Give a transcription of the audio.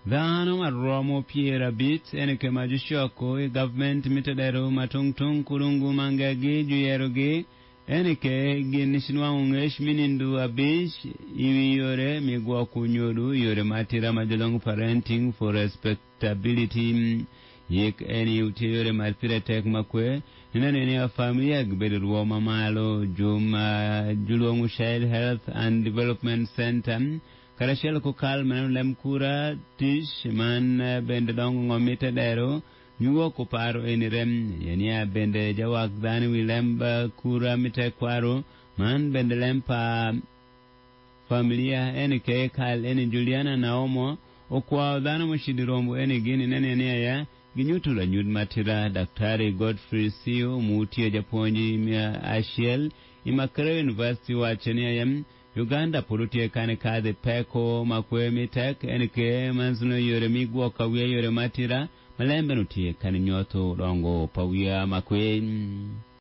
dhano maromo piera bit enike majushoko government mitedero matung kurungu mangagi juyerogi enike ginishinwa ungesh minindu abish iwiyore migwa kunyodu yore matira majalong parenting for respectability yek eni utiyore marpire tek makwe nene ya familia gbedo ruoma malo juma julongu child health and development center karashel ko kal man lemkura tish man bende dongo ngomite dero nyuwo ko paro enirem yenia bende jawak dani wilemba kura mite kwaro man bende lempa familia enike kal eni Juliana Naomo okwa dano moshidirombo eni gini nene ya ginyutula nyud matira daktari Godfrey Sio mutie japonji mia Ashiel Imakere University wa Chenia yam Uganda polutie kane kadhe peko makwe mitek enike manzuno yore migwa kawia yore matira malembe nutie kane nyoto dongo pawia makwe